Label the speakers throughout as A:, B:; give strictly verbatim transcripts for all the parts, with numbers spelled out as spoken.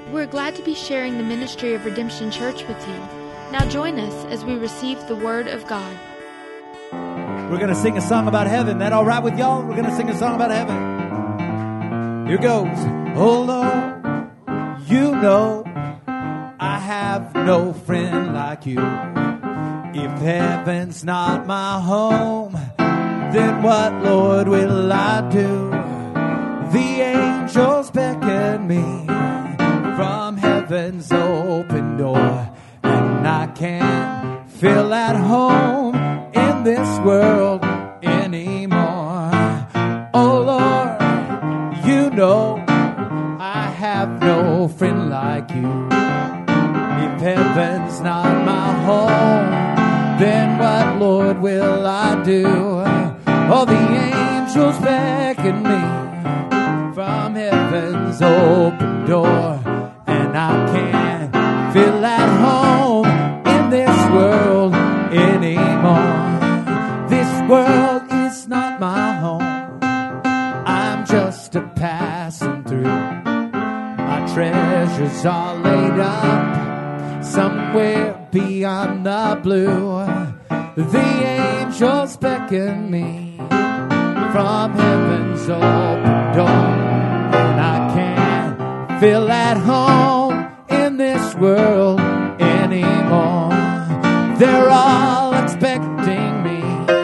A: We're glad to be sharing the ministry of Redemption Church with you. Now join us as we receive the Word of God.
B: We're going to sing a song about heaven. That all right with y'all? We're going to sing a song about heaven. Here goes. Oh Lord, you know I have no friend like you. If heaven's not my home, then what, Lord, will I do? The angels beckon me from heaven's open door, and I can't feel at home in this world anymore. Oh Lord, you know I have no friend like you. If heaven's not my home, then what, Lord, will I do? Oh, the angels beckon me from heaven's open door, and I can't feel at home in this world anymore. This world is not my home. I'm just a passing through. My treasures are laid up somewhere beyond the blue. The angels beckon me from heaven's open door, and I can't feel at home in this world anymore. They're all expecting me,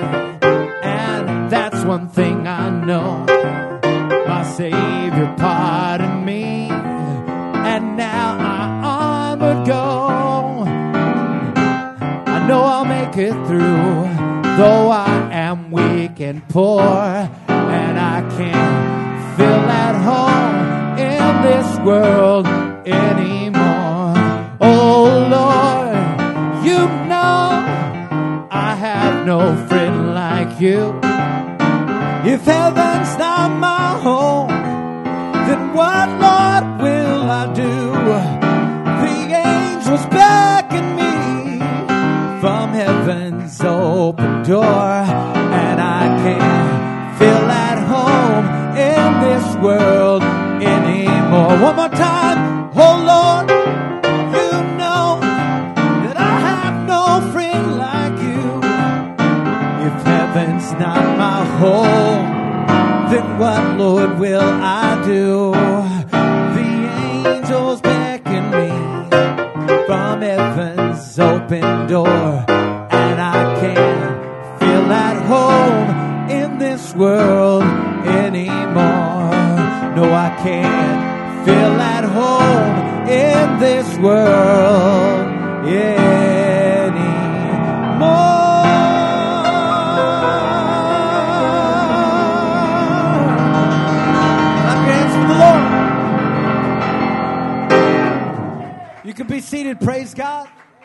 B: and that's one thing I know. My Savior pardoned me, and now I onward go. I know I'll make it through, though I am weak and poor, and I can't feel at home in this world anymore. Oh Lord, you know I have no friend like you. If heaven's not my home, then what, Lord, will I do? The angels beckon me from heaven's open door, and I can't feel at home in this world anymore. One more time. Oh Lord, you know that I have no friend like you. If heaven's not my home, then what, Lord, will I do? The angels beckon me from heaven's open door, and I can't feel at home in this world anymore. No, I can't feel at home in this world anymore. You can be seated. Praise God.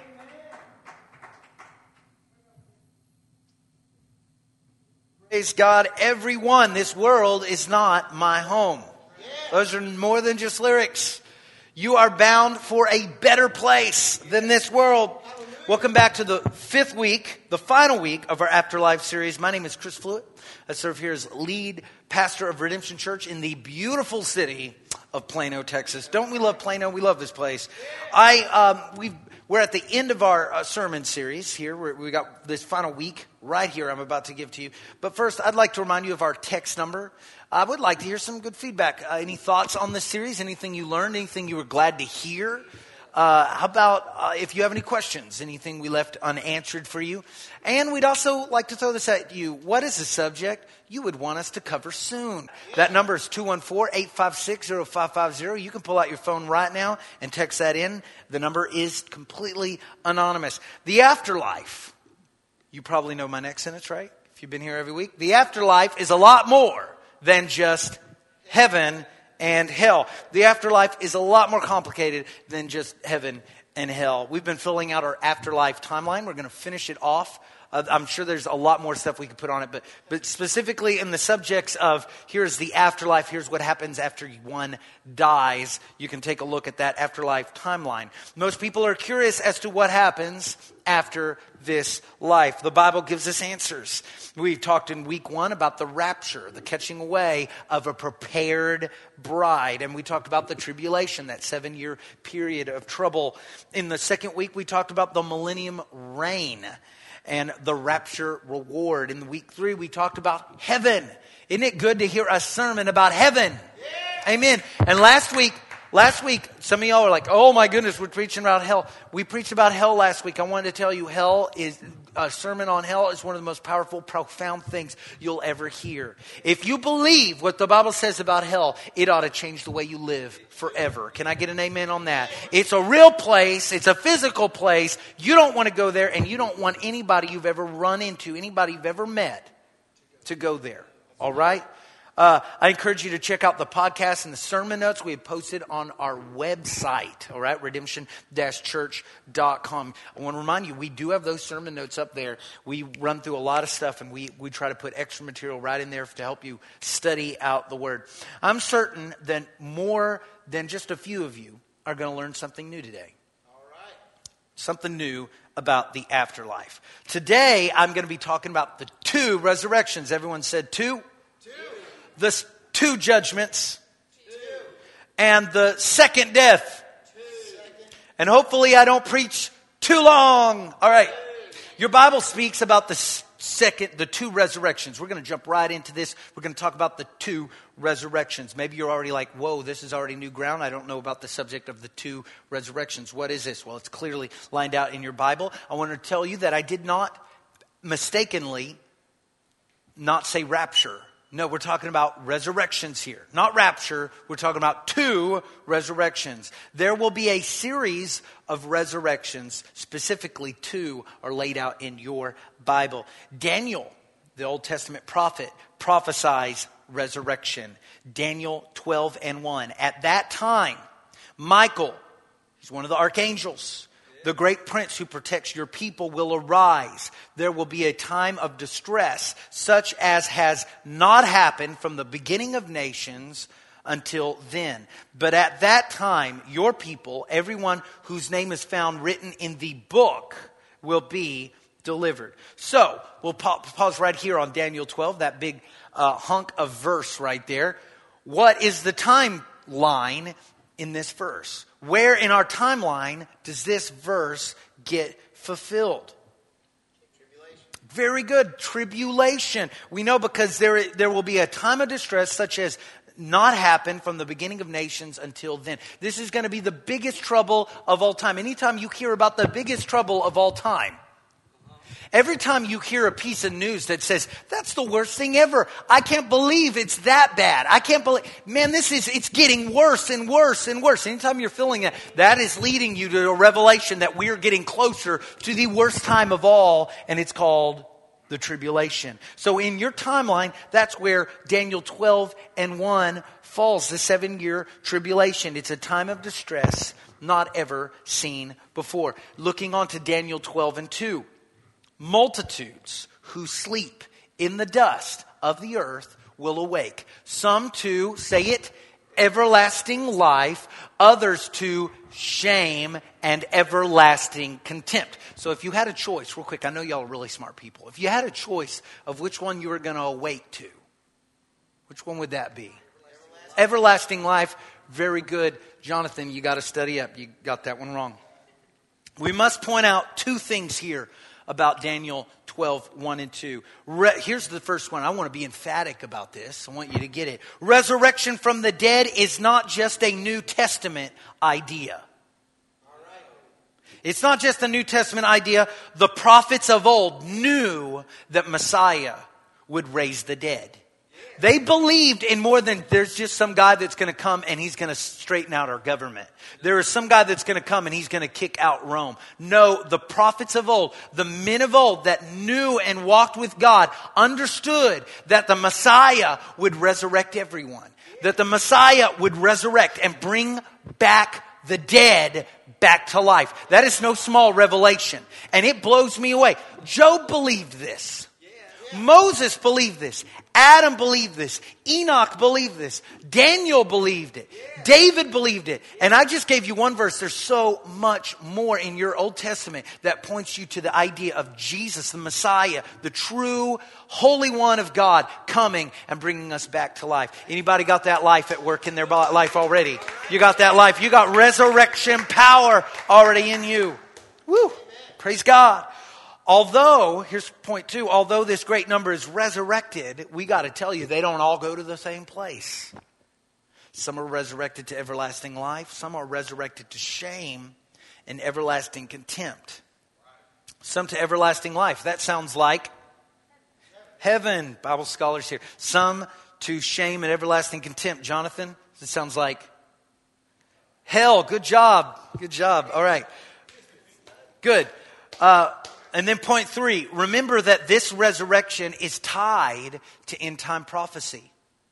C: Praise God, everyone. This world is not my home. Those are more than just lyrics. You are bound for a better place than this world. Welcome back to the fifth week, the final week of our Afterlife series. My name is Chris Fluitt. I serve here as lead pastor of Redemption Church in the beautiful city of Plano, Texas. Don't we love Plano? We love this place. I um, we've, we're at the end of our uh, sermon series here. We're, we got this final week right here I'm about to give to you. But first, I'd like to remind you of our text number. I would like to hear some good feedback. Uh, any thoughts on this series? Anything you learned? Anything you were glad to hear? Uh, how about uh, if you have any questions, anything we left unanswered for you? And we'd also like to throw this at you. What is a subject you would want us to cover soon? That number is two one four, eight five six, zero five five zero. You can pull out your phone right now and text that in. The number is completely anonymous. The afterlife. You probably know my next sentence, right? If you've been here every week. The afterlife is a lot more than just heaven and hell. The afterlife is a lot more complicated than just heaven and hell. We've been filling out our afterlife timeline. We're going to finish it off Uh, I'm sure there's a lot more stuff we could put on it, but but specifically in the subjects of here's the afterlife, here's what happens after one dies. You can take a look at that afterlife timeline. Most people are curious as to what happens after this life. The Bible gives us answers. We talked in week one about the rapture, the catching away of a prepared bride. And we talked about the tribulation, that seven-year period of trouble. In the second week, we talked about the millennium reign and the rapture reward. In week three, we talked about heaven. Isn't it good to hear a sermon about heaven? Yeah. Amen. And last week, Last week, some of y'all are like, oh my goodness, we're preaching about hell. We preached about hell last week. I wanted to tell you, hell is, a sermon on hell is one of the most powerful, profound things you'll ever hear. If you believe what the Bible says about hell, it ought to change the way you live forever. Can I get an amen on that? It's a real place. It's a physical place. You don't want to go there, and you don't want anybody you've ever run into, anybody you've ever met, to go there. All right? Uh, I encourage you to check out the podcast and the sermon notes we have posted on our website, all right, redemption dash church dot com. I want to remind you, we do have those sermon notes up there. We run through a lot of stuff, and we, we try to put extra material right in there to help you study out the Word. I'm certain that more than just a few of you are going to learn something new today. All right. Something new about the afterlife. Today, I'm going to be talking about the two resurrections. Everyone said two? Two. The two judgments, two. And the second death. Two. And hopefully I don't preach too long. All right. Your Bible speaks about the second, the two resurrections. We're going to jump right into this. We're going to talk about the two resurrections. Maybe you're already like, whoa, this is already new ground. I don't know about the subject of the two resurrections. What is this? Well, it's clearly lined out in your Bible. I want to tell you that I did not mistakenly not say rapture. No, we're talking about resurrections here. Not rapture. We're talking about two resurrections. There will be a series of resurrections. Specifically, two are laid out in your Bible. Daniel, the Old Testament prophet, prophesies resurrection. Daniel twelve and one. At that time, Michael, he's one of the archangels, the great prince who protects your people, will arise. There will be a time of distress, such as has not happened from the beginning of nations until then. But at that time, your people, everyone whose name is found written in the book, will be delivered. So, we'll pause right here on Daniel twelve, that big uh, hunk of verse right there. What is the timeline in this verse? Where in our timeline does this verse get fulfilled? Tribulation. Very good. Tribulation. We know because there, there will be a time of distress such as not happened from the beginning of nations until then. This is going to be the biggest trouble of all time. Anytime you hear about the biggest trouble of all time, every time you hear a piece of news that says, that's the worst thing ever. I can't believe it's that bad. I can't believe, man, this is, it's getting worse and worse and worse. Anytime you're feeling that, that is leading you to a revelation that we're getting closer to the worst time of all, and it's called the tribulation. So in your timeline, that's where Daniel twelve and one falls, the seven-year tribulation. It's a time of distress not ever seen before. Looking on to Daniel twelve and two. Multitudes who sleep in the dust of the earth will awake. Some to, say it, everlasting life. Others to shame and everlasting contempt. So if you had a choice, real quick, I know y'all are really smart people. If you had a choice of which one you were going to awake to, which one would that be? Everlasting, everlasting life. Very good. Jonathan, you got to study up. You got that one wrong. We must point out two things here about Daniel twelve, one and two. Re- Here's the first one. I want to be emphatic about this. I want you to get it. Resurrection from the dead is not just a New Testament idea. All right. It's not just a New Testament idea. The prophets of old knew that Messiah would raise the dead. They believed in more than there's just some guy that's going to come and he's going to straighten out our government. There is some guy that's going to come and he's going to kick out Rome. No, the prophets of old, the men of old that knew and walked with God, understood that the Messiah would resurrect everyone. That the Messiah would resurrect and bring back the dead back to life. That is no small revelation. And it blows me away. Job believed this. Moses believed this. Adam believed this. Enoch believed this. Daniel believed it. David believed it. And I just gave you one verse. There's so much more in your Old Testament that points you to the idea of Jesus, the Messiah, the true Holy One of God coming and bringing us back to life. Anybody got that life at work in their life already? You got that life. You got resurrection power already in you. Woo! Praise God. Although, here's point two, although this great number is resurrected, we got to tell you, they don't all go to the same place. Some are resurrected to everlasting life. Some are resurrected to shame and everlasting contempt. Some to everlasting life. That sounds like heaven, Bible scholars here. Some to shame and everlasting contempt. Jonathan, it sounds like hell. Good job. Good job. All right. Good. Uh... And then point three, remember that this resurrection is tied to end time prophecy.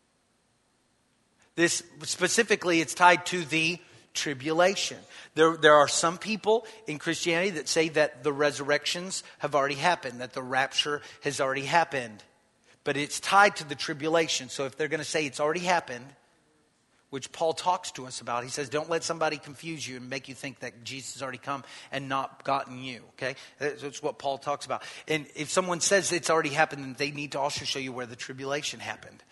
C: This specifically, it's tied to the tribulation. There, there are some people in Christianity that say that the resurrections have already happened, that the rapture has already happened. But it's tied to the tribulation. So if they're going to say it's already happened, which Paul talks to us about. He says, don't let somebody confuse you and make you think that Jesus has already come and not gotten you, okay? That's what Paul talks about. And if someone says it's already happened, then they need to also show you where the tribulation happened.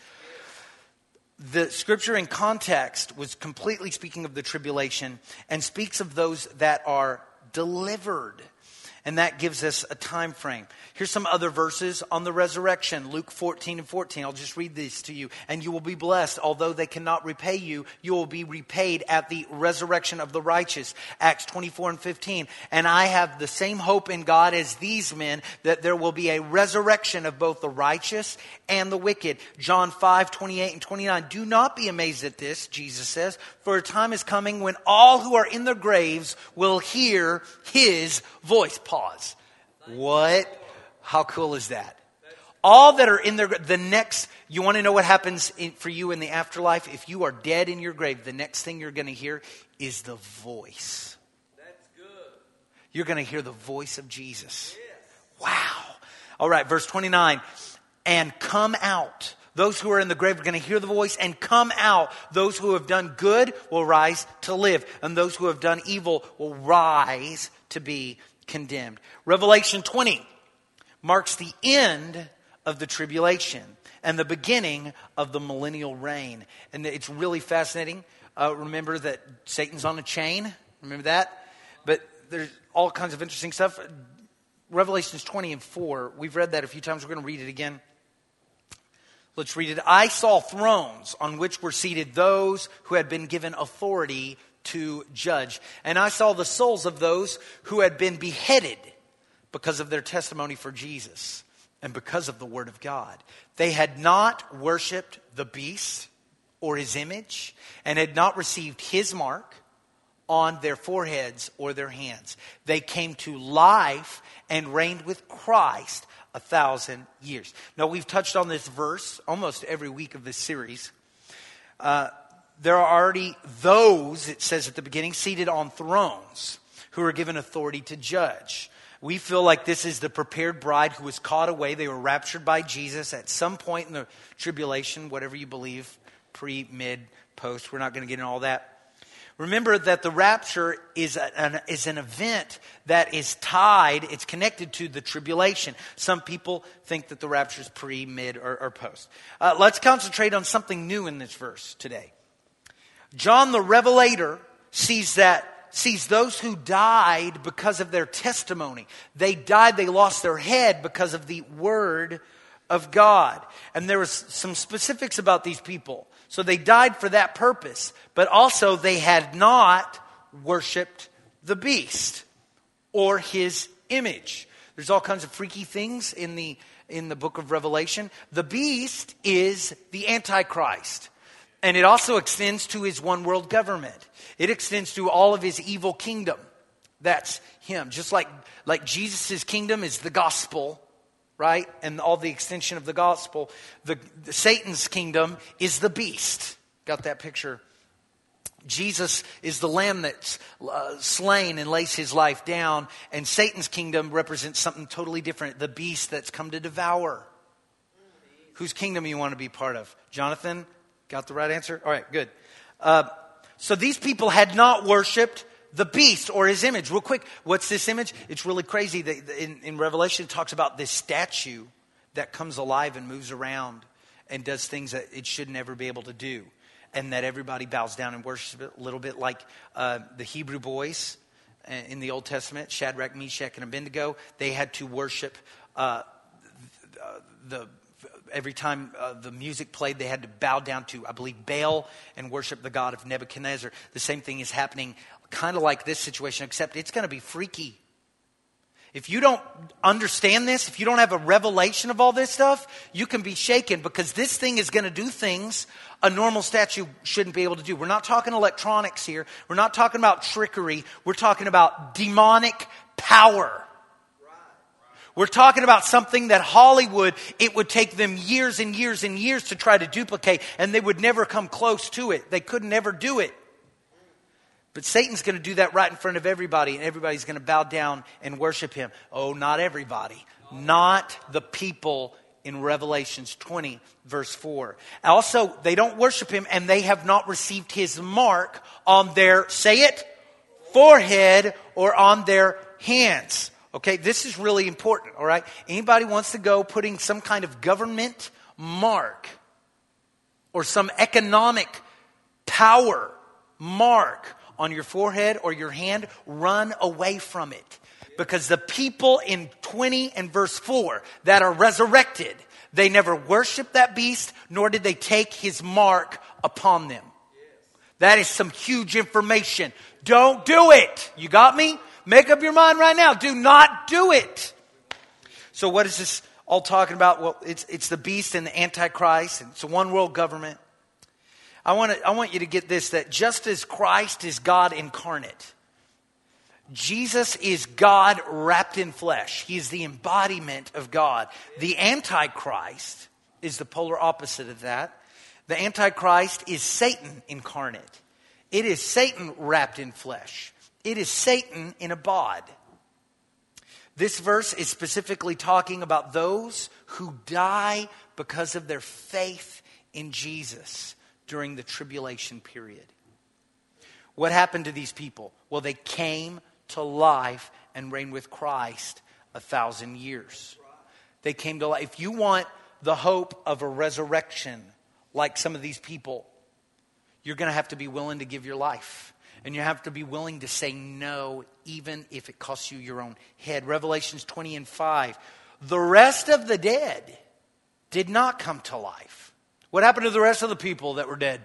C: The scripture in context was completely speaking of the tribulation and speaks of those that are delivered. And that gives us a time frame. Here's some other verses on the resurrection. Luke fourteen and fourteen. I'll just read these to you. And you will be blessed. Although they cannot repay you, you will be repaid at the resurrection of the righteous. Acts twenty-four and fifteen. And I have the same hope in God as these men, that there will be a resurrection of both the righteous and the wicked. John five, twenty-eight and twenty-nine. Do not be amazed at this, Jesus says, for a time is coming when all who are in their graves will hear his voice. Pause. What? How cool is that? All that are in their, the next, you want to know what happens in, for you in the afterlife? If you are dead in your grave, the next thing you're going to hear is the voice.
B: That's good.
C: You're going to hear the voice of Jesus. Yes. Wow. All right, verse twenty-nine. And come out. Those who are in the grave are going to hear the voice and come out. Those who have done good will rise to live. And those who have done evil will rise to be condemned. Revelation twenty marks the end of the tribulation and the beginning of the millennial reign. And it's really fascinating. Uh, remember that Satan's on a chain. Remember that? But there's all kinds of interesting stuff. Revelations twenty and four. We've read that a few times. We're going to read it again. Let's read it. I saw thrones on which were seated those who had been given authority to judge. And I saw the souls of those who had been beheaded because of their testimony for Jesus and because of the word of God. They had not worshipped the beast or his image and had not received his mark on their foreheads or their hands. They came to life and reigned with Christ a thousand years. Now, we've touched on this verse almost every week of this series. Uh, there are already those, it says at the beginning, seated on thrones who are given authority to judge. We feel like this is the prepared bride who was caught away. They were raptured by Jesus at some point in the tribulation, whatever you believe, pre, mid, post. We're not going to get into all that. Remember that the rapture is an, is an event that is tied, it's connected to the tribulation. Some people think that the rapture is pre, mid, or, or post. Uh, let's concentrate on something new in this verse today. John the Revelator sees that sees those who died because of their testimony. They died, they lost their head because of the word of God. And there was some specifics about these people. So they died for that purpose. But also they had not worshipped the beast or his image. There's all kinds of freaky things in the in the book of Revelation. The beast is the Antichrist. And it also extends to his one world government. It extends to all of his evil kingdom. That's him. Just like, like Jesus' kingdom is the gospel, right? And all the extension of the gospel. The, the Satan's kingdom is the beast. Got that picture? Jesus is the lamb that's uh, slain and lays his life down. And Satan's kingdom represents something totally different. The beast that's come to devour. Whose kingdom you want to be part of? Jonathan, got the right answer? All right, good. Uh, so these people had not worshipped the beast or his image. Real quick, what's this image? It's really crazy. In, in Revelation, it talks about this statue that comes alive and moves around and does things that it should never be able to do. And that everybody bows down and worships it, a little bit like uh, the Hebrew boys in the Old Testament, Shadrach, Meshach, and Abednego. They had to worship uh, the... the Every time uh, the music played, they had to bow down to, I believe, Baal and worship the god of Nebuchadnezzar. The same thing is happening kind of like this situation, except it's going to be freaky. If you don't understand this, if you don't have a revelation of all this stuff, you can be shaken because this thing is going to do things a normal statue shouldn't be able to do. We're not talking electronics here. We're not talking about trickery. We're talking about demonic power. We're talking about something that Hollywood, it would take them years and years and years to try to duplicate, and they would never come close to it. They could never do it. But Satan's going to do that right in front of everybody, and everybody's going to bow down and worship him. Oh, not everybody. Not the people in Revelations twenty, verse four. Also, they don't worship him, and they have not received his mark on their, say it, forehead or on their hands. Okay, this is really important, all right? Anybody wants to go putting some kind of government mark or some economic power mark on your forehead or your hand, run away from it. Because the people in twenty and verse four that are resurrected, they never worshiped that beast, nor did they take his mark upon them. That is some huge information. Don't do it. You got me? Make up your mind right now. Do not do it. So what is this all talking about? Well, it's it's the beast and the Antichrist, and it's a one world government. I want to I want you to get this, that just as Christ is God incarnate, Jesus is God wrapped in flesh. He is the embodiment of God. The Antichrist is the polar opposite of that. The Antichrist is Satan incarnate. It is Satan wrapped in flesh. It is Satan in a bod. This verse is specifically talking about those who die because of their faith in Jesus during the tribulation period. What happened to these people? Well, they came to life and reigned with Christ a thousand years. They came to life. If you want the hope of a resurrection like some of these people, you're going to have to be willing to give your life. And you have to be willing to say no, even if it costs you your own head. Revelations twenty and five. The rest of the dead did not come to life. What happened to the rest of the people that were dead?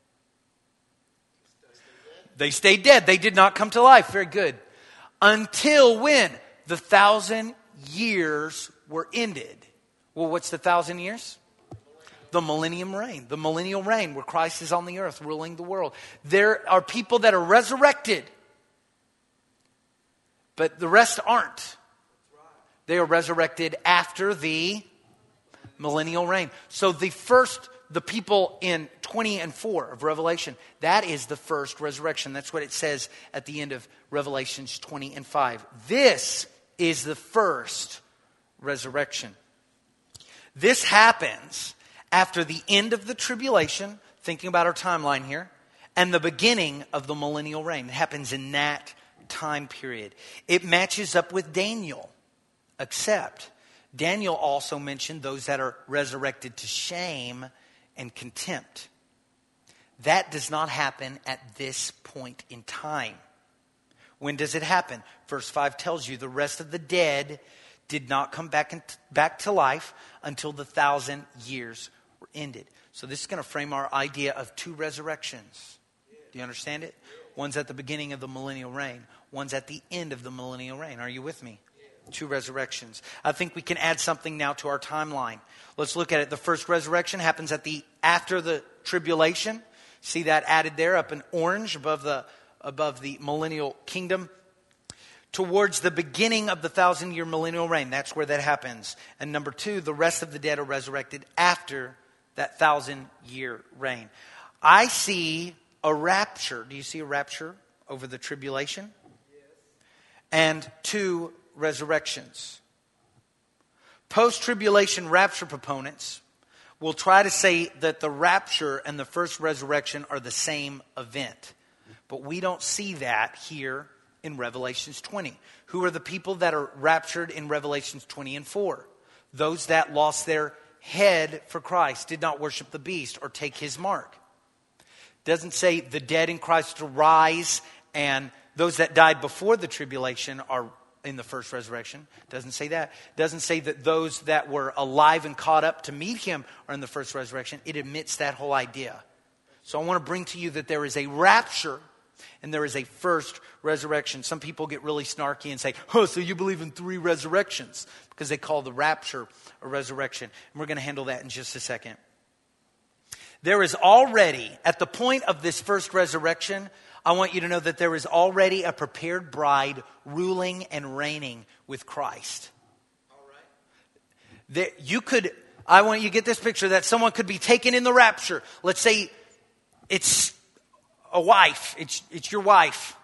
C: They stayed dead. They did not come to life. Very good. Until when? The thousand years were ended. Well, what's the thousand years? The millennium reign, the millennial reign where Christ is on the earth ruling the world. There are people that are resurrected, but the rest aren't. They are resurrected after the millennial reign. So the first, the people in twenty and four of Revelation, that is the first resurrection. That's what it says at the end of Revelations twenty and five. This is the first resurrection. This happens after the end of the tribulation, thinking about our timeline here, and the beginning of the millennial reign. It happens in that time period. It matches up with Daniel, except Daniel also mentioned those that are resurrected to shame and contempt. That does not happen at this point in time. When does it happen? Verse five tells you the rest of the dead did not come back, in, back to life until the thousand years were ended. So this is going to frame our idea of two resurrections. Do you understand it? One's at the beginning of the millennial reign. One's at the end of the millennial reign. Are you with me? Two resurrections. I think we can add something now to our timeline. Let's look at it. The first resurrection happens at the after the tribulation. See that added there up in orange above the above the millennial kingdom. Towards the beginning of the thousand year millennial reign. That's where that happens. And number two, the rest of the dead are resurrected after that thousand year reign. I see a rapture. Do you see a rapture over the tribulation? Yes. And two resurrections. Post-tribulation rapture proponents will try to say that the rapture and the first resurrection are the same event. But we don't see that here in Revelations twenty. Who are the people that are raptured in Revelations twenty and four? Those that lost their head for Christ, did not worship the beast or take his mark. Doesn't say the dead in Christ to rise and those that died before the tribulation are in the first resurrection. Doesn't say that. Doesn't say that those that were alive and caught up to meet him are in the first resurrection. It admits that whole idea. So I want to bring to you that there is a rapture and there is a first resurrection. Some people get really snarky and say, oh, so you believe in three resurrections, because they call the rapture a resurrection. And we're going to handle that in just a second. There is already, at the point of this first resurrection, I want you to know that there is already a prepared bride ruling and reigning with Christ. All right. There, you could, I want you to get this picture that someone could be taken in the rapture. Let's say it's a wife. It's it's your wife.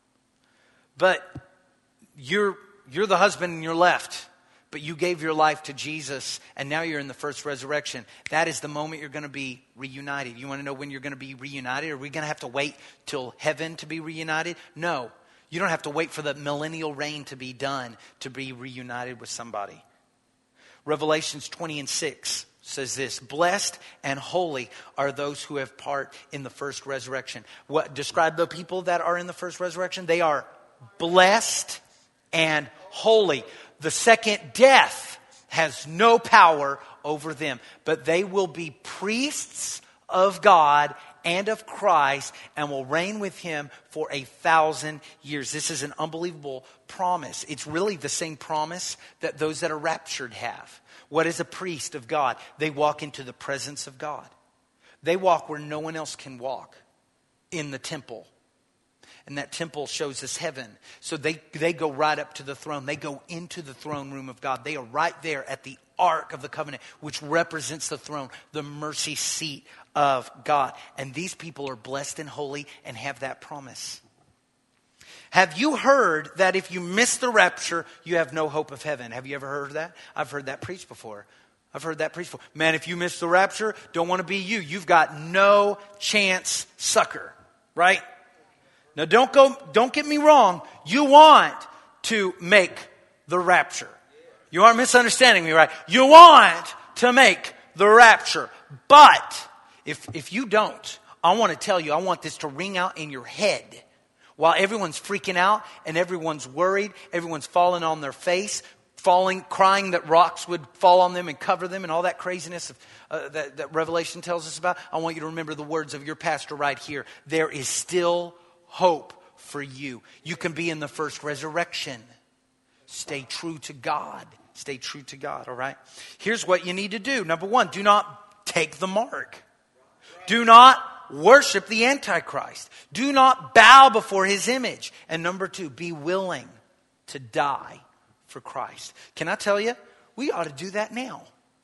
C: But you're you're the husband and you're left. But you gave your life to Jesus and now you're in the first resurrection. That is the moment you're going to be reunited. You want to know when you're going to be reunited? Are we going to have to wait till heaven to be reunited? No. You don't have to wait for the millennial reign to be done to be reunited with somebody. Revelations twenty and six says this: blessed and holy are those who have part in the first resurrection. What describe the people that are in the first resurrection? They are blessed and holy. The second death has no power over them, but they will be priests of God and of Christ and will reign with him for a thousand years. This is an unbelievable promise. It's really the same promise that those that are raptured have. What is a priest of God? They walk into the presence of God. They walk where no one else can walk, in the temple. And that temple shows us heaven. So they, they go right up to the throne. They go into the throne room of God. They are right there at the Ark of the Covenant, which represents the throne, the mercy seat of God. And these people are blessed and holy and have that promise. Have you heard that if you miss the rapture, you have no hope of heaven? Have you ever heard that? I've heard that preached before. I've heard that preached before. Man, if you miss the rapture, don't want to be you. You've got no chance, sucker. Right? Now don't go, don't get me wrong. You want to make the rapture. You aren't misunderstanding me, right? You want to make the rapture. But if, if you don't, I want to tell you, I want this to ring out in your head. While everyone's freaking out and everyone's worried, everyone's falling on their face, falling, crying that rocks would fall on them and cover them and all that craziness of, uh, that, that Revelation tells us about. I want you to remember the words of your pastor right here. There is still hope for you. You can be in the first resurrection. Stay true to God. Stay true to God, all right? Here's what you need to do. Number one, do not take the mark. Do not worship the Antichrist. Do not bow before his image. And number two, be willing to die for Christ. Can I tell you, we ought to do that now.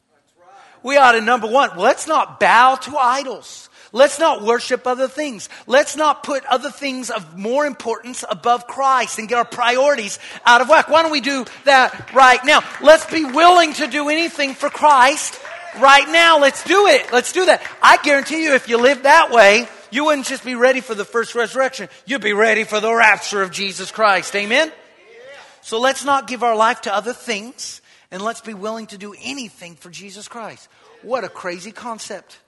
C: We ought to, number one, let's not bow to idols. Let's not worship other things. Let's not put other things of more importance above Christ and get our priorities out of whack. Why don't we do that right now? Let's be willing to do anything for Christ right now. Let's do it. Let's do that. I guarantee you, if you live that way, you wouldn't just be ready for the first resurrection. You'd be ready for the rapture of Jesus Christ. Amen? So let's not give our life to other things, and let's be willing to do anything for Jesus Christ. What a crazy concept.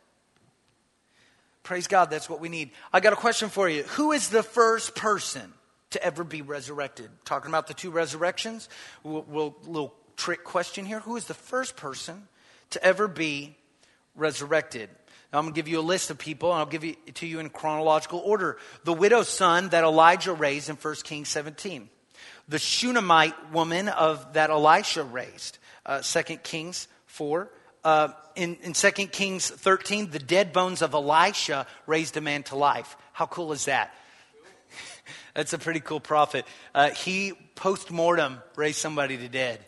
C: Praise God, that's what we need. I got a question for you. Who is the first person to ever be resurrected? Talking about the two resurrections, we'll, we'll little trick question here. Who is the first person to ever be resurrected? Now I'm going to give you a list of people, and I'll give it to you in chronological order. The widow's son that Elijah raised in First Kings seventeen. The Shunammite woman of that Elisha raised, uh, Second Kings four. Uh, in, in Second Kings thirteen, the dead bones of Elisha raised a man to life. How cool is that? That's a pretty cool prophet. Uh, he post-mortem raised somebody to dead.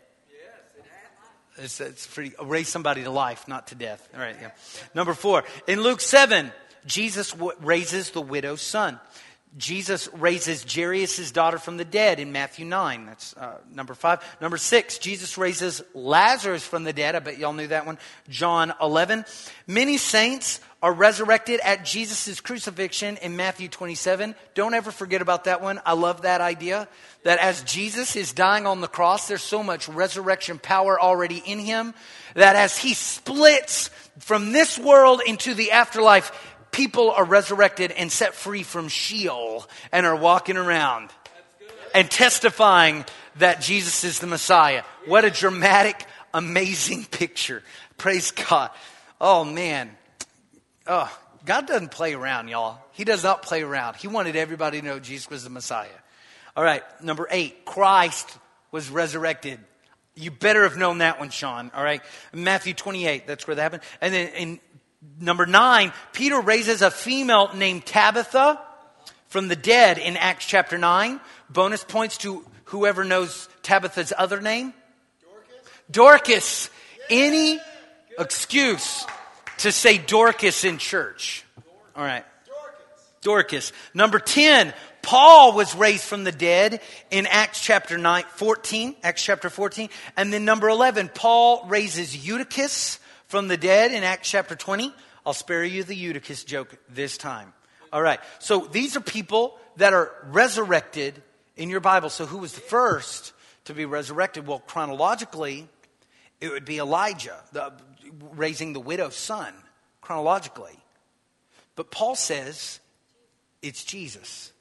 C: It's, it's pretty, raised somebody to life, not to death. All right, yeah. Number four, in Luke seven, Jesus w- raises the widow's son. Jesus raises Jairus' daughter from the dead in Matthew nine. That's uh, number five. Number six, Jesus raises Lazarus from the dead. I bet y'all knew that one. John eleven. Many saints are resurrected at Jesus' crucifixion in Matthew twenty-seven. Don't ever forget about that one. I love that idea. That as Jesus is dying on the cross, there's so much resurrection power already in him. That as he splits from this world into the afterlife, people are resurrected and set free from Sheol and are walking around and testifying that Jesus is the Messiah. What a dramatic, amazing picture. Praise God. Oh, man. Oh, God doesn't play around, y'all. He does not play around. He wanted everybody to know Jesus was the Messiah. All right, number eight, Christ was resurrected. You better have known that one, Sean. All right, Matthew twenty-eight, that's where that happened. And then in number nine, Peter raises a female named Tabitha from the dead in Acts chapter nine. Bonus points to whoever knows Tabitha's other name. Dorcas. Dorcas. Any excuse to say Dorcas in church. All right. Dorcas. Number ten, Paul was raised from the dead in Acts chapter nine, fourteen. Acts chapter fourteen. And then number eleven, Paul raises Eutychus from the dead in Acts chapter twenty. I'll spare you the Eutychus joke this time. All right. So these are people that are resurrected in your Bible. So who was the first to be resurrected? Well, chronologically, it would be Elijah, the, raising the widow's son, chronologically. But Paul says it's Jesus.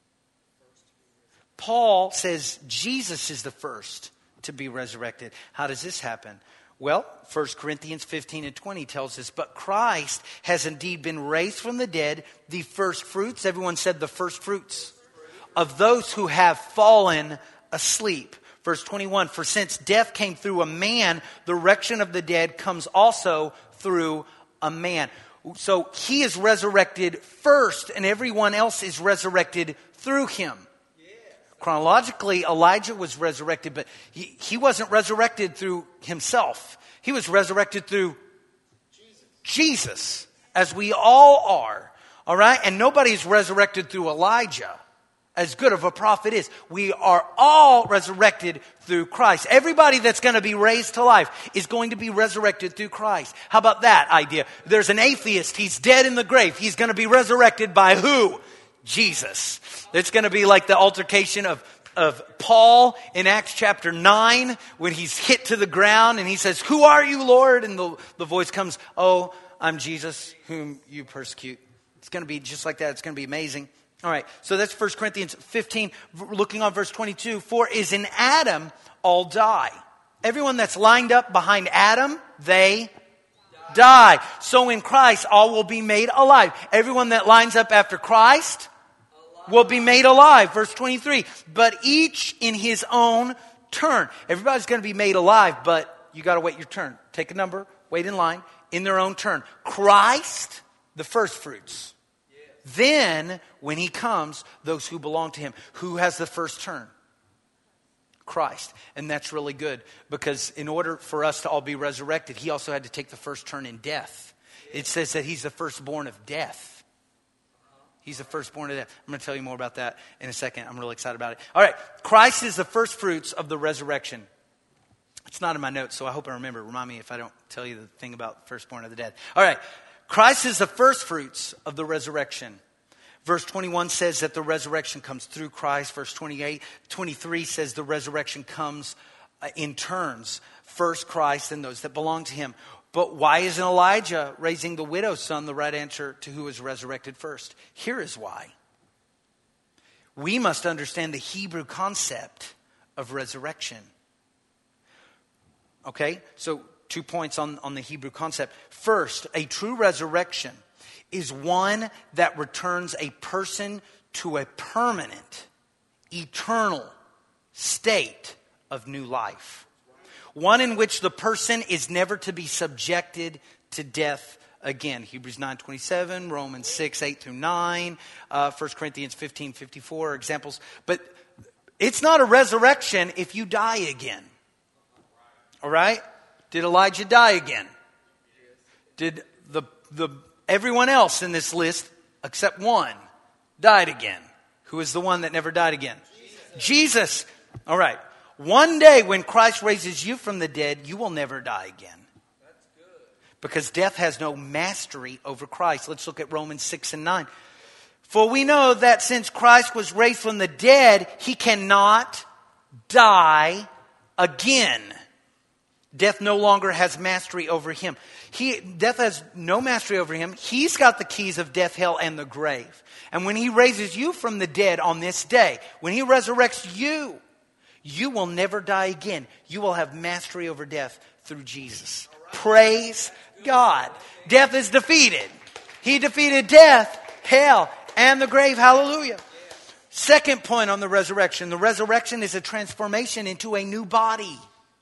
C: Paul says Jesus is the first to be resurrected. How does this happen? Well, First Corinthians fifteen and twenty tells us, but Christ has indeed been raised from the dead, the first fruits. Everyone said the first fruits of those who have fallen asleep. Verse twenty-one, for since death came through a man, the resurrection of the dead comes also through a man. So he is resurrected first, and everyone else is resurrected through him. Chronologically, Elijah was resurrected, but he, he wasn't resurrected through himself. He was resurrected through Jesus. Jesus, as we all are. All right? And nobody's resurrected through Elijah, as good of a prophet is. We are all resurrected through Christ. Everybody that's going to be raised to life is going to be resurrected through Christ. How about that idea? There's an atheist. He's dead in the grave. He's going to be resurrected by who? Jesus. It's going to be like the altercation of, of Paul in Acts chapter nine when he's hit to the ground and he says, who are you, Lord? And the, the voice comes, oh, I'm Jesus whom you persecute. It's going to be just like that. It's going to be amazing. All right, so that's First Corinthians fifteen, looking on verse twenty-two. For is in Adam all die. Everyone that's lined up behind Adam, they die. die. So in Christ, all will be made alive. Everyone that lines up after Christ will be made alive. Verse twenty-three, but each in his own turn. Everybody's going to be made alive, but you got to wait your turn. Take a number, wait in line, in their own turn. Christ, the first fruits. Then, when he comes, those who belong to him. Who has the first turn? Christ. And that's really good because in order for us to all be resurrected, he also had to take the first turn in death. It says that he's the firstborn of death. He's the firstborn of death. I'm going to tell you more about that in a second. I'm really excited about it. All right. Christ is the first fruits of the resurrection. It's not in my notes, so I hope I remember. Remind me if I don't tell you the thing about firstborn of the dead. All right. Christ is the first fruits of the resurrection. Verse twenty-one says that the resurrection comes through Christ. Verse twenty-eight, twenty-three says the resurrection comes in turns. First Christ and those that belong to him. But why isn't Elijah raising the widow's son the right answer to who is resurrected first? Here is why. We must understand the Hebrew concept of resurrection. Okay, so two points on, on the Hebrew concept. First, a true resurrection is one that returns a person to a permanent, eternal state of new life. One in which the person is never to be subjected to death again. Hebrews nine twenty-seven, Romans six, eight through nine, uh, First Corinthians fifteen, fifty-four are examples. But it's not a resurrection if you die again. All right? Did Elijah die again? Did the the Everyone else in this list, except one, died again. Who is the one that never died again? Jesus. Jesus. All right. One day when Christ raises you from the dead, you will never die again. That's good. Because death has no mastery over Christ. Let's look at Romans six and nine. For we know that since Christ was raised from the dead, he cannot die again. Death no longer has mastery over him. He, death has no mastery over him. He's got the keys of death, hell, and the grave. And when he raises you from the dead on this day, when he resurrects you, you will never die again. You will have mastery over death through Jesus. Praise God. Death is defeated. He defeated death, hell, and the grave. Hallelujah. Second point on the resurrection. The resurrection is a transformation into a new body.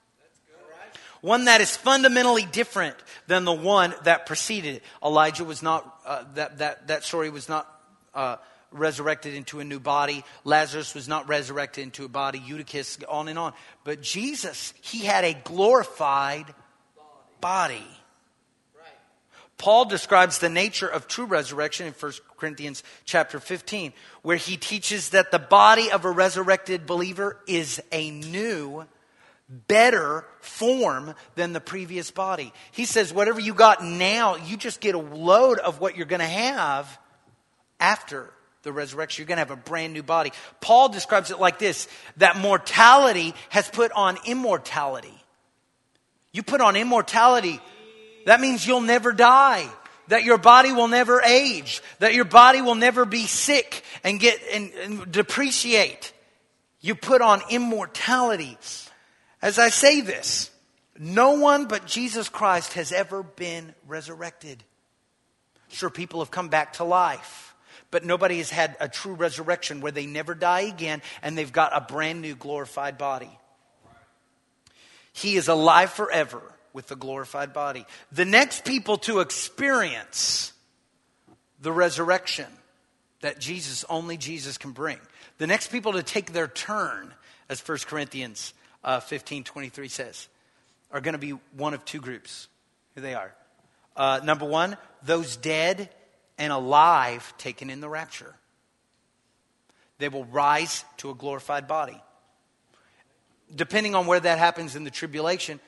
C: One that is fundamentally different than the one that preceded it. Elijah was not, uh, that, that, that story was not uh, resurrected into a new body. Lazarus was not resurrected into a body. Eutychus, on and on. But Jesus, he had a glorified body. Paul describes the nature of true resurrection in First Corinthians chapter fifteen, where he teaches that the body of a resurrected believer is a new, better form than the previous body. He says whatever you got now, you just get a load of what you're going to have after the resurrection. You're going to have a brand new body. Paul describes it like this, that mortality has put on immortality. You put on immortality, that means you'll never die. That your body will never age. That your body will never be sick and get and, and depreciate. You put on immortality. As I say this, no one but Jesus Christ has ever been resurrected. Sure, people have come back to life, but nobody has had a true resurrection where they never die again and they've got a brand new glorified body. He is alive forever with a glorified body. The next people to experience the resurrection that Jesus, only Jesus can bring. The next people to take their turn, as First Corinthians Uh, fifteen twenty-three says, are going to be one of two groups. Here they are. Uh, number one, those dead and alive taken in the rapture. They will rise to a glorified body. Depending on where that happens in the tribulation,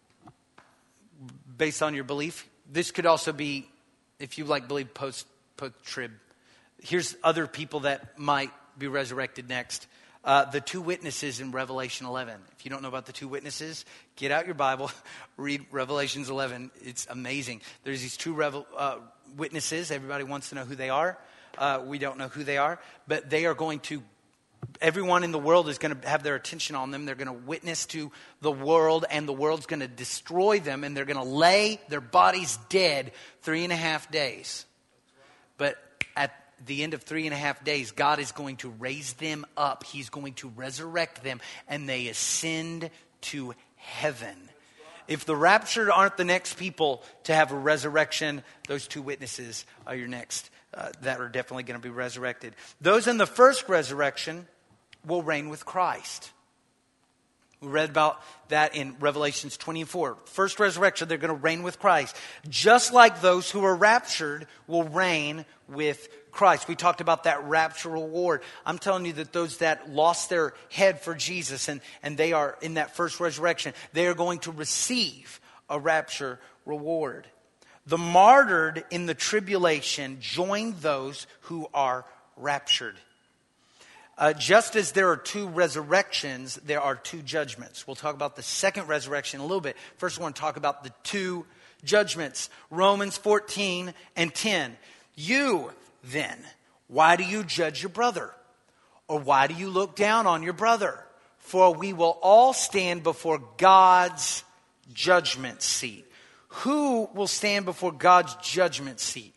C: based on your belief, this could also be, if you like believe post, post-trib. Here's other people that might be resurrected next. Uh, the two witnesses in Revelation eleven. If you don't know about the two witnesses, get out your Bible, read Revelations eleven. It's amazing. There's these two revel, uh, witnesses. Everybody wants to know who they are. Uh, we don't know who they are, but they are going to, everyone in the world is going to have their attention on them. They're going to witness to the world, and the world's going to destroy them, and they're going to lay their bodies dead three and a half days. But at the end of three and a half days, God is going to raise them up. He's going to resurrect them, and they ascend to heaven. If the raptured aren't the next people to have a resurrection, those two witnesses are your next uh, that are definitely going to be resurrected. Those in the first resurrection will reign with Christ. We read about that in Revelations twenty-four. First resurrection, they're going to reign with Christ. Just like those who are raptured will reign with Christ. We talked about that rapture reward. I'm telling you that those that lost their head for Jesus and, and they are in that first resurrection, they are going to receive a rapture reward. The martyred in the tribulation join those who are raptured. Uh, just as there are two resurrections, there are two judgments. We'll talk about the second resurrection in a little bit. First, I want to talk about the two judgments. Romans fourteen and ten. You, then, why do you judge your brother? Or why do you look down on your brother? For we will all stand before God's judgment seat. Who will stand before God's judgment seat?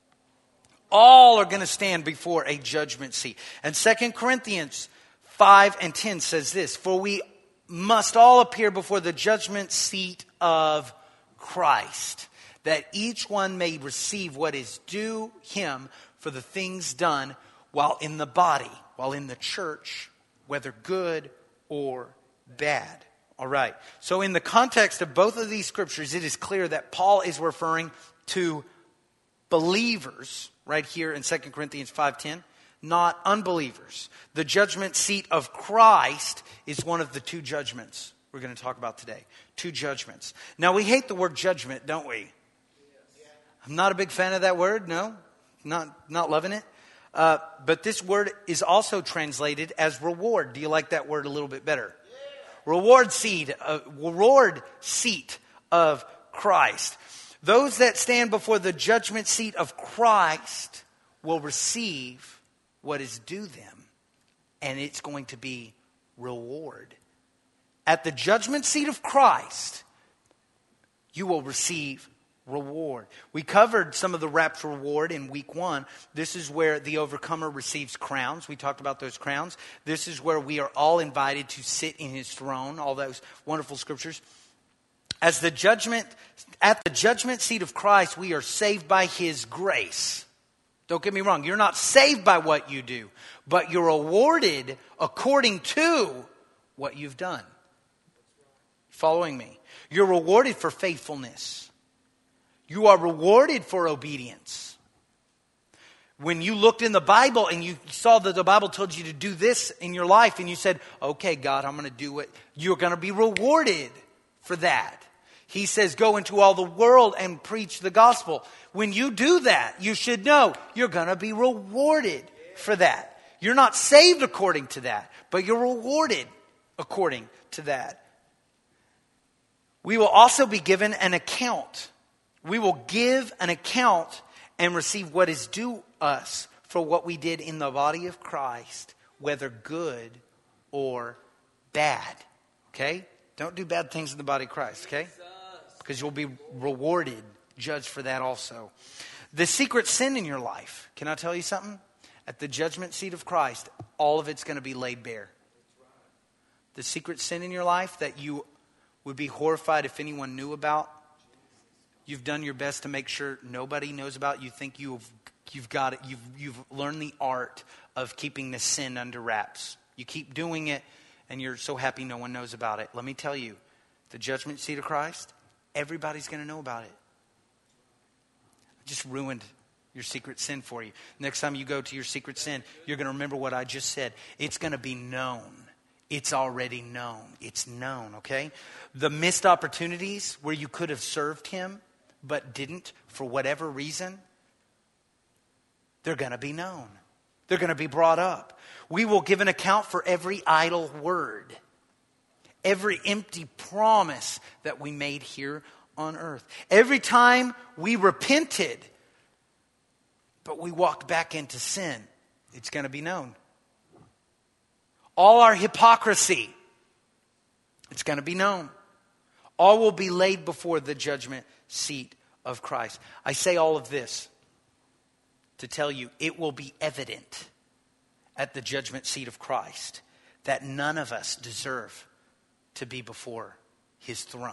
C: All are going to stand before a judgment seat. And Second Corinthians five and ten says this, for we must all appear before the judgment seat of Christ, that each one may receive what is due him for the things done while in the body, while in the church, whether good or bad. All right. So in the context of both of these scriptures, it is clear that Paul is referring to believers, right here in Second Corinthians five ten, not unbelievers. The judgment seat of Christ is one of the two judgments we're going to talk about today. Two judgments. Now, we hate the word judgment, don't we? I'm not a big fan of that word, no. Not, not loving it. Uh, but this word is also translated as reward. Do you like that word a little bit better? Yeah. Reward seat, uh, reward seat of Christ. Those that stand before the judgment seat of Christ will receive what is due them, and it's going to be reward. At the judgment seat of Christ, you will receive reward. We covered some of the rapture reward in week one. This is where the overcomer receives crowns. We talked about those crowns. This is where we are all invited to sit in his throne. All those wonderful scriptures. As the judgment, at the judgment seat of Christ, we are saved by his grace. Don't get me wrong. You're not saved by what you do, but you're awarded according to what you've done. Following me? You're rewarded for faithfulness. You are rewarded for obedience. When you looked in the Bible and you saw that the Bible told you to do this in your life and you said, okay, God, I'm going to do it. You're going to be rewarded for that. He says, go into all the world and preach the gospel. When you do that, you should know you're going to be rewarded for that. You're not saved according to that, but you're rewarded according to that. We will also be given an account. We will give an account and receive what is due us for what we did in the body of Christ, whether good or bad. Okay? Don't do bad things in the body of Christ, okay? Because you'll be rewarded, judged for that also. The secret sin in your life, can I tell you something? At the judgment seat of Christ, all of it's going to be laid bare. The secret sin in your life that you would be horrified if anyone knew about. You've done your best to make sure nobody knows about. You think you've you've got it. You've you've learned the art of keeping the sin under wraps. You keep doing it, and you're so happy no one knows about it. Let me tell you, the judgment seat of Christ, everybody's going to know about it. I just ruined your secret sin for you. Next time you go to your secret sin, you're going to remember what I just said. It's going to be known. It's already known. It's known, okay? The missed opportunities where you could have served him but didn't for whatever reason, they're going to be known. They're going to be brought up. We will give an account for every idle word, every empty promise that we made here on earth. Every time we repented, but we walked back into sin, it's going to be known. All our hypocrisy, it's going to be known. All will be laid before the judgment seat of Christ. I say all of this to tell you it will be evident at the judgment seat of Christ that none of us deserve to be before his throne.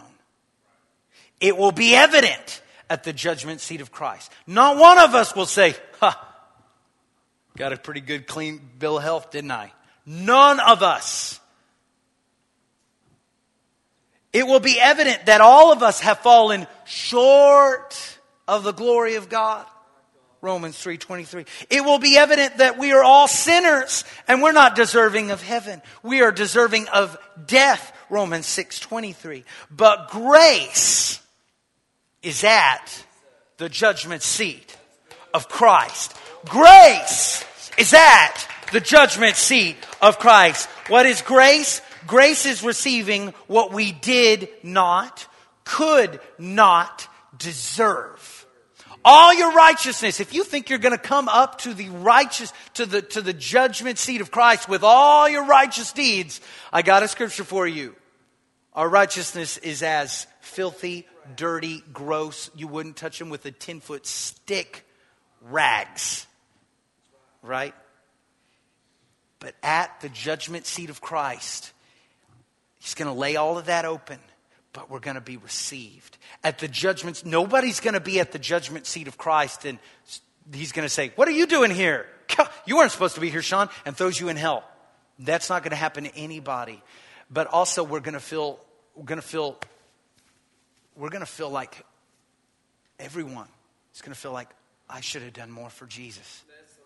C: It will be evident at the judgment seat of Christ. Not one of us will say, ha, got a pretty good clean bill of health, didn't I? None of us. It will be evident that all of us have fallen short of the glory of God. Romans three twenty-three. It will be evident that we are all sinners and we're not deserving of heaven. We are deserving of death. Romans six twenty-three. But grace is at the judgment seat of Christ. Grace is at the judgment seat of Christ. What is grace? Grace is receiving what we did not, could not deserve. All your righteousness, if you think you're going to come up to the righteous, to the, to the judgment seat of Christ with all your righteous deeds, I got a scripture for you. Our righteousness is as filthy, dirty, gross. You wouldn't touch them with a ten-foot stick. Rags. Right? But at the judgment seat of Christ, he's going to lay all of that open, but we're going to be received. At the judgment, nobody's going to be at the judgment seat of Christ and he's going to say, what are you doing here? You weren't supposed to be here, Sean, and throws you in hell. That's not going to happen to anybody. But also we're going to feel, we're going to feel, we're going to feel like everyone is going to feel like, I should have done more for Jesus.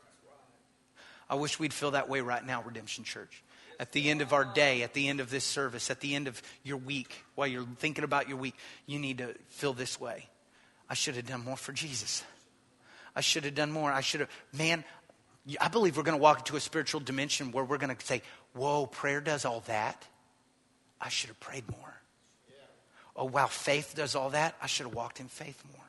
C: I wish we'd feel that way right now, Redemption Church. At the end of our day, at the end of this service, at the end of your week, while you're thinking about your week, you need to feel this way. I should have done more for Jesus. I should have done more. I should have, man, I believe we're going to walk into a spiritual dimension where we're going to say, whoa, prayer does all that? I should have prayed more. Oh, wow, faith does all that? I should have walked in faith more.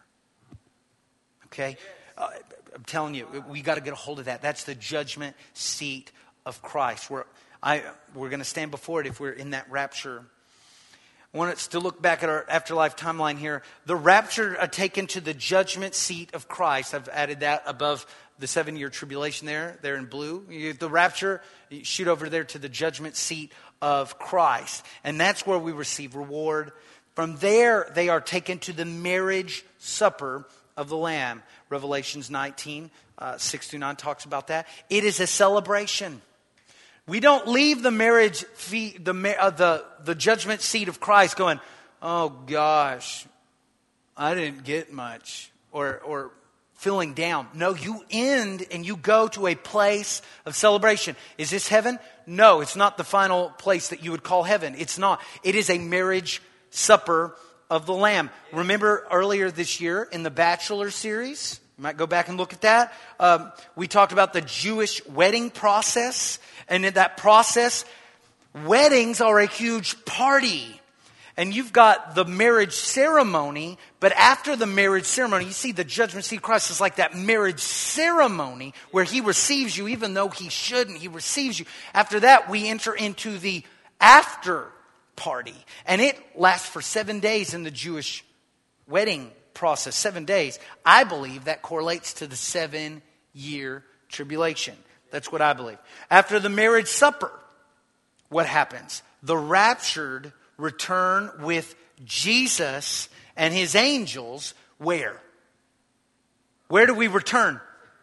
C: Okay? Uh, I'm telling you, we got to get a hold of that. That's the judgment seat of Christ. We're, I, we're going to stand before it if we're in that rapture. I want us to look back at our afterlife timeline here. The rapture are taken to the judgment seat of Christ. I've added that above the seven-year tribulation there, there in blue. You, the rapture, you shoot over there to the judgment seat of Christ. And that's where we receive reward. From there, they are taken to the marriage supper of the Lamb. Revelations nineteen, uh, six through nine talks about that. It is a celebration. We don't leave the marriage feet, the, uh, the, the judgment seat of Christ going, oh gosh, I didn't get much, or, or feeling down. No, you end and you go to a place of celebration. Is this heaven? No, it's not the final place that you would call heaven. It's not. It is a marriage supper of the Lamb. Remember earlier this year in the Bachelor series, you might go back and look at that. Um, we talked about the Jewish wedding process. And in that process, weddings are a huge party. And you've got the marriage ceremony. But after the marriage ceremony, you see the judgment seat of Christ is like that marriage ceremony where he receives you even though he shouldn't. He receives you. After that, we enter into the after party. And it lasts for seven days in the Jewish wedding process. Seven days. I believe that correlates to the seven-year tribulation. That's what I believe. After the marriage supper, what happens? The raptured return with Jesus and his angels where? Where do we return?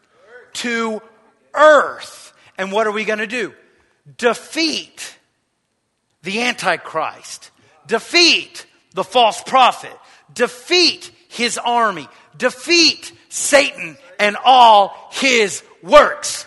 C: To earth. And what are we going to do? Defeat the Antichrist. Defeat the false prophet. Defeat his army. Defeat Satan and all his works.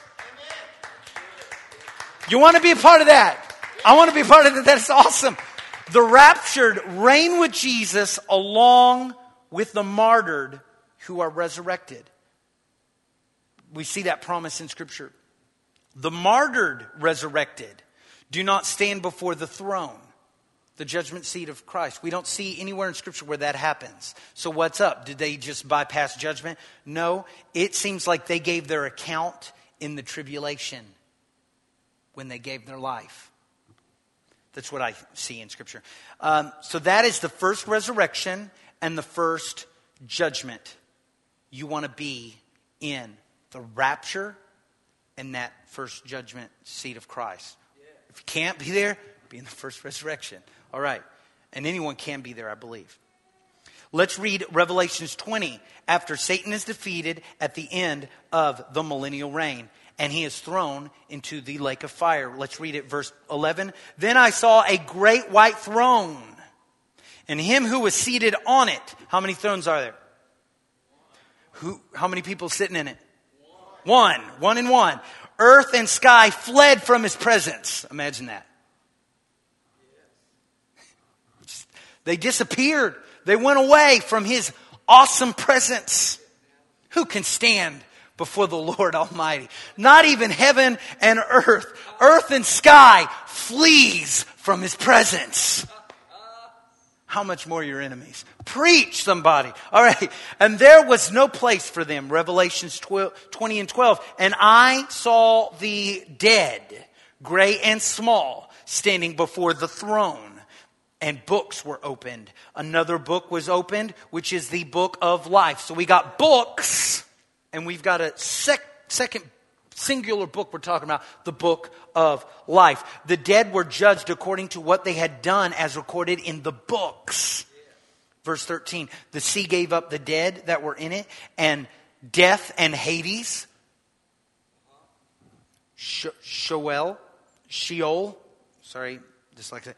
C: You want to be a part of that? I want to be a part of that. That's awesome. The raptured reign with Jesus along with the martyred who are resurrected. We see that promise in Scripture. The martyred resurrected do not stand before the throne, the judgment seat of Christ. We don't see anywhere in Scripture where that happens. So what's up? Did they just bypass judgment? No, it seems like they gave their account in the tribulation when they gave their life. That's what I see in Scripture. Um, so that is the first resurrection and the first judgment. You want to be in the rapture and that first judgment seat of Christ. If you can't be there, be in the first resurrection. All right. And anyone can be there, I believe. Let's read Revelations twenty. After Satan is defeated at the end of the millennial reign. And he is thrown into the lake of fire. Let's read it, verse eleven. Then I saw a great white throne, and him who was seated on it. How many thrones are there? Who? How many people sitting in it? One. One, one and one. Earth and sky fled from his presence. Imagine that. They disappeared. They went away from his awesome presence. Who can stand before the Lord Almighty? Not even heaven and earth. Earth and sky flees from his presence. How much more your enemies? Preach, somebody. All right. And there was no place for them. Revelations twenty and twelve. And I saw the dead, great and small, standing before the throne. And books were opened. Another book was opened, which is the book of life. So we got books, and we've got a sec- second singular book we're talking about, the book of life. The dead were judged according to what they had done as recorded in the books. Verse thirteen, the sea gave up the dead that were in it, and death and Hades, Sh- Sheol, Sheol, sorry, dyslexic,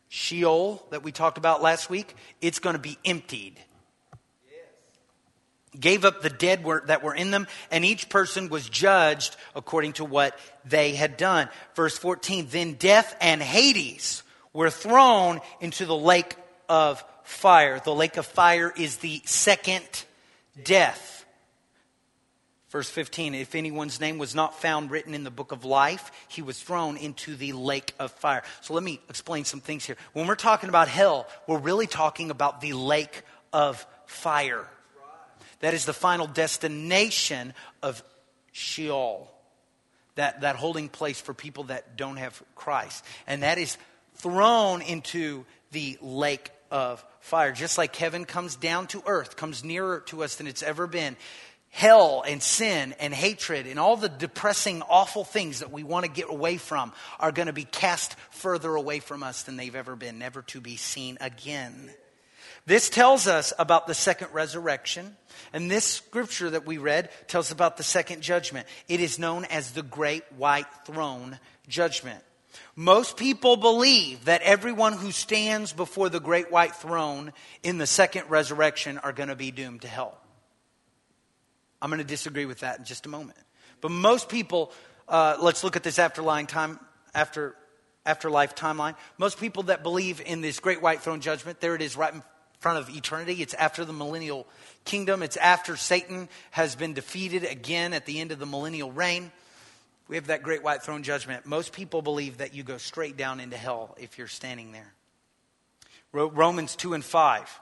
C: Sheol that we talked about last week, it's going to be emptied. gave up the dead were, that were in them, and each person was judged according to what they had done. Verse fourteen, then death and Hades were thrown into the lake of fire. The lake of fire is the second death. Verse fifteen, if anyone's name was not found written in the book of life, he was thrown into the lake of fire. So let me explain some things here. When we're talking about hell, we're really talking about the lake of fire. That is the final destination of Sheol. That, that holding place for people that don't have Christ. And that is thrown into the lake of fire. Just like heaven comes down to earth, comes nearer to us than it's ever been. Hell and sin and hatred and all the depressing, awful things that we want to get away from are going to be cast further away from us than they've ever been, never to be seen again. This tells us about the second resurrection. And this scripture that we read tells us about the second judgment. It is known as the Great White Throne Judgment. Most people believe that everyone who stands before the Great White Throne in the second resurrection are going to be doomed to hell. I'm going to disagree with that in just a moment. But most people, uh, let's look at this afterlife time, after, afterlife timeline. Most people that believe in this Great White Throne Judgment, there it is right in front of eternity. It's after the millennial kingdom. It's after Satan has been defeated again at the end of the millennial reign. We have that Great White Throne Judgment. Most people believe that you go straight down into hell if you're standing there. Romans two and five.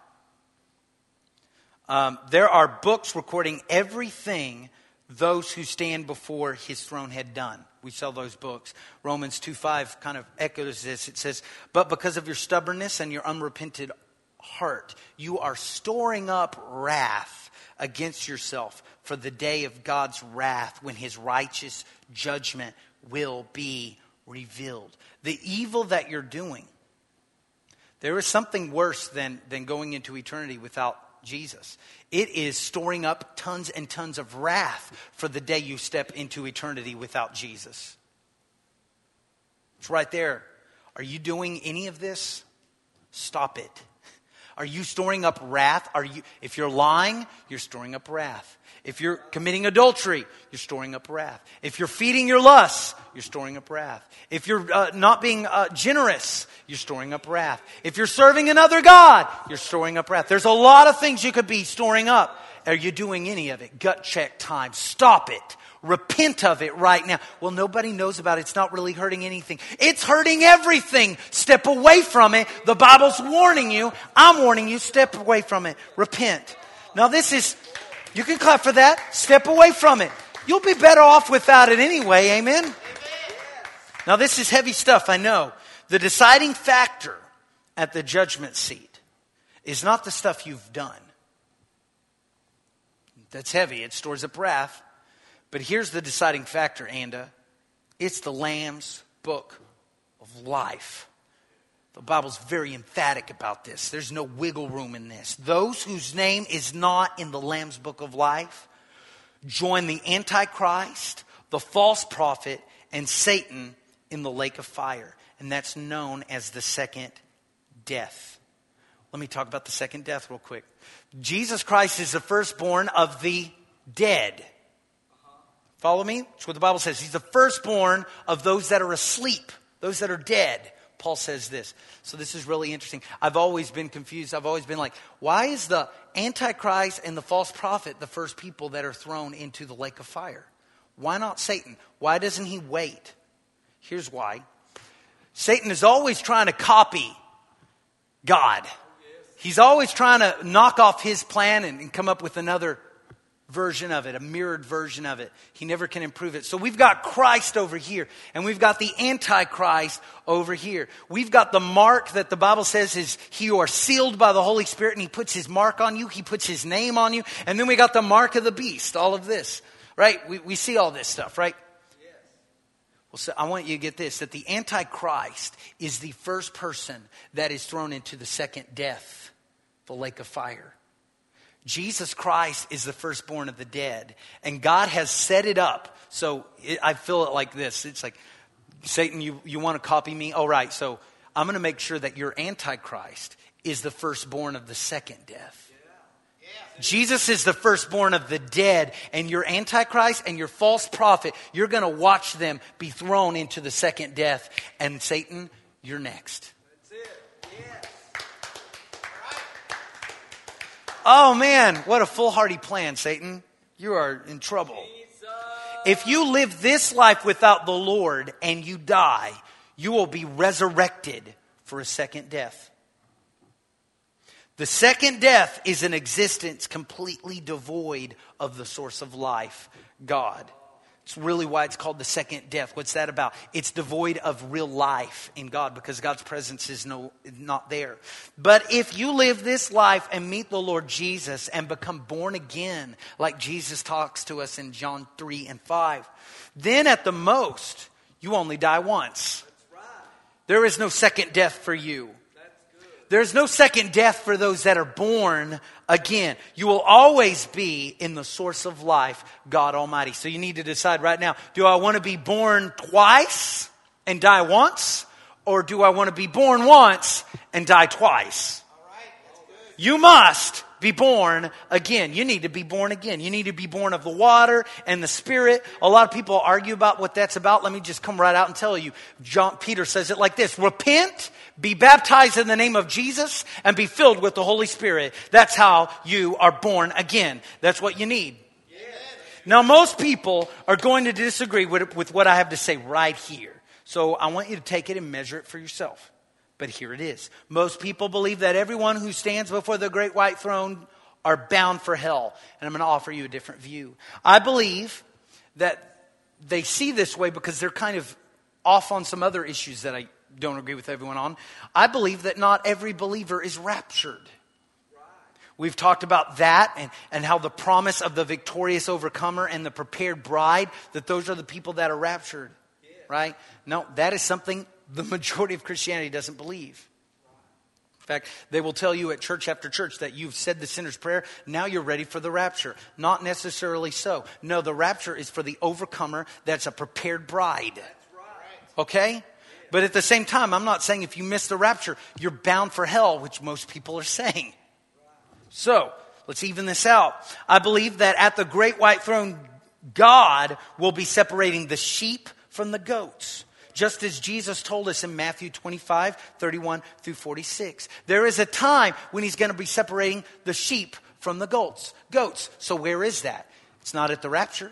C: Um, there are books recording everything those who stand before his throne had done. We sell those books. Romans two five kind of echoes this. It says, but because of your stubbornness and your unrepented heart, you are storing up wrath against yourself for the day of God's wrath when his righteous judgment will be revealed. The evil that you're doing, there is something worse than, than going into eternity without Jesus. It is storing up tons and tons of wrath for the day you step into eternity without Jesus. It's right there. Are you doing any of this? Stop it. Are you storing up wrath? Are you, if you're lying, you're storing up wrath. If you're committing adultery, you're storing up wrath. If you're feeding your lusts, you're storing up wrath. If you're uh, not being uh, generous, you're storing up wrath. If you're serving another god, you're storing up wrath. There's a lot of things you could be storing up. Are you doing any of it? Gut check time. Stop it. Repent of it right now. Well, nobody knows about it. It's not really hurting anything. It's hurting everything. Step away from it. The Bible's warning you. I'm warning you. Step away from it. Repent. Now this is, you can clap for that. Step away from it. You'll be better off without it anyway. Amen? Amen. Now this is heavy stuff, I know. The deciding factor at the judgment seat is not the stuff you've done. That's heavy. It stores up wrath. But here's the deciding factor, Anda. It's the Lamb's book of life. The Bible's very emphatic about this. There's no wiggle room in this. Those whose name is not in the Lamb's book of life join the Antichrist, the false prophet, and Satan in the lake of fire. And that's known as the second death. Let me talk about the second death real quick. Jesus Christ is the firstborn of the dead. Follow me? That's what the Bible says. He's the firstborn of those that are asleep, those that are dead. Paul says this. So this is really interesting. I've always been confused. I've always been like, why is the Antichrist and the false prophet the first people that are thrown into the lake of fire? Why not Satan? Why doesn't he wait? Here's why. Satan is always trying to copy God. He's always trying to knock off his plan and, and come up with another version of it, a mirrored version of it. He never can improve it. So we've got Christ over here, and we've got the Antichrist over here. We've got the mark that the Bible says is you are sealed by the Holy Spirit, and he puts his mark on you. He puts his name on you. And then we got the mark of the beast, all of this, right? We, we see all this stuff, right? Yes. Well, so I want you to get this, that the Antichrist is the first person that is thrown into the second death, the lake of fire. Jesus Christ is the firstborn of the dead. And God has set it up. So it, I feel it like this. It's like, Satan, you, you want to copy me? All right, so I'm going to make sure that your Antichrist is the firstborn of the second death. Jesus is the firstborn of the dead, and your Antichrist and your false prophet, you're going to watch them be thrown into the second death. And Satan, you're next.
B: That's it. Yes.
C: Oh man, what a foolhardy plan, Satan. You are in trouble. If you live this life without the Lord and you die, you will be resurrected for a second death. The second death is an existence completely devoid of the source of life, God. It's really why it's called the second death. What's that about? It's devoid of real life in God because God's presence is no not there. But if you live this life and meet the Lord Jesus and become born again, like Jesus talks to us in John three and five, then at the most, you only die once. There is no second death for you. There's no second death for those that are born again. You will always be in the source of life, God Almighty. So you need to decide right now, do I want to be born twice and die once? Or do I want to be born once and die twice? You must be born again. You need to be born again. You need to be born of the water and the Spirit. A lot of people argue about what that's about. Let me just come right out and tell you. John Peter says it like this: repent, be baptized in the name of Jesus, and be filled with the Holy Spirit. That's how you are born again. That's what you need. Yeah. Now, most people are going to disagree with, with what I have to say right here. So I want you to take it and measure it for yourself. But here it is. Most people believe that everyone who stands before the great white throne are bound for hell. And I'm going to offer you a different view. I believe that they see this way because they're kind of off on some other issues that I don't agree with everyone on. I believe that not every believer is raptured. We've talked about that and, and how the promise of the victorious overcomer and the prepared bride, that those are the people that are raptured. Right? No, that is something the majority of Christianity doesn't believe. In fact, they will tell you at church after church that you've said the sinner's prayer, now you're ready for the rapture. Not necessarily so. No, the rapture is for the overcomer that's a prepared bride. Okay? But at the same time, I'm not saying if you miss the rapture, you're bound for hell, which most people are saying. So, let's even this out. I believe that at the great white throne, God will be separating the sheep from the goats. Just as Jesus told us in Matthew twenty-five, thirty-one through forty-six. There is a time when he's going to be separating the sheep from the goats. Goats. So where is that? It's not at the rapture.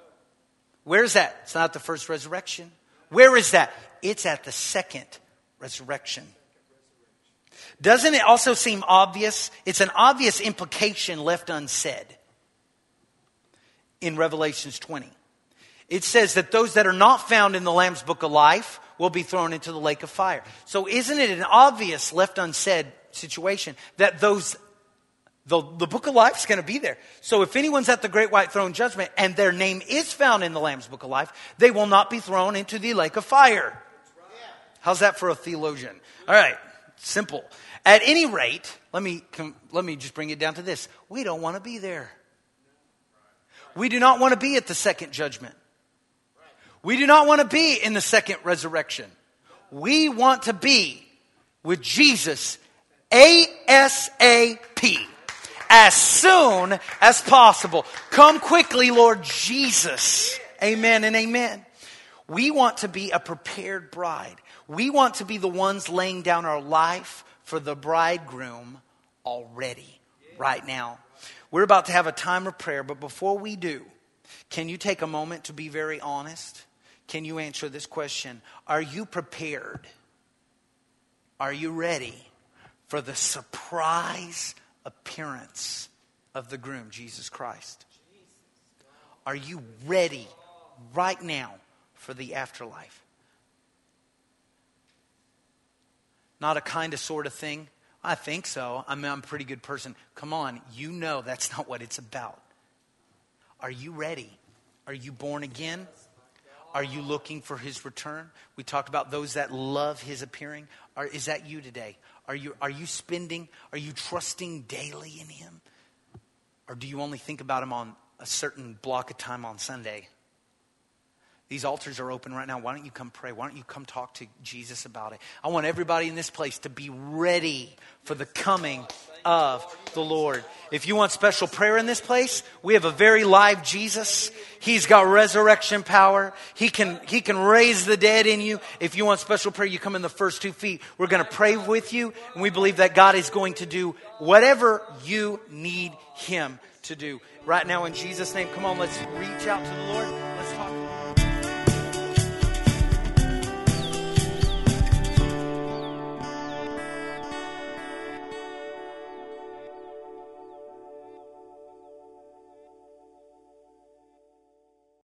C: Where is that? It's not at the first resurrection. Where is that? It's at the second resurrection. Doesn't it also seem obvious? It's an obvious implication left unsaid in Revelations twenty. It says that those that are not found in the Lamb's Book of Life will be thrown into the lake of fire. So isn't it an obvious left unsaid situation that those, the, the Book of Life is going to be there. So if anyone's at the great white throne judgment and their name is found in the Lamb's Book of Life, they will not be thrown into the lake of fire. How's that for a theologian? All right, simple. At any rate, let me, let me just bring it down to this. We don't want to be there. We do not want to be at the second judgment. We do not want to be in the second resurrection. We want to be with Jesus ASAP. As soon as possible. Come quickly, Lord Jesus. Amen and amen. We want to be a prepared bride. We want to be the ones laying down our life for the bridegroom already, right now. We're about to have a time of prayer, but before we do, can you take a moment to be very honest? Can you answer this question? Are you prepared? Are you ready for the surprise appearance of the groom, Jesus Christ? Are you ready right now for the afterlife? Not a kind of sort of thing. I think so. I mean, I'm a pretty good person. Come on, you know that's not what it's about. Are you ready? Are you born again? Are you looking for his return? We talked about those that love his appearing. Are, is that you today? Are you, are you spending, are you trusting daily in him? Or do you only think about him on a certain block of time on Sunday? These altars are open right now. Why don't you come pray? Why don't you come talk to Jesus about it? I want everybody in this place to be ready for the coming of the Lord. If you want special prayer in this place, we have a very live Jesus. He's got resurrection power. He can, he can raise the dead in you. If you want special prayer, you come in the first two feet. We're going to pray with you. And we believe that God is going to do whatever you need Him to do. Right now in Jesus' name, come on, let's reach out to the Lord.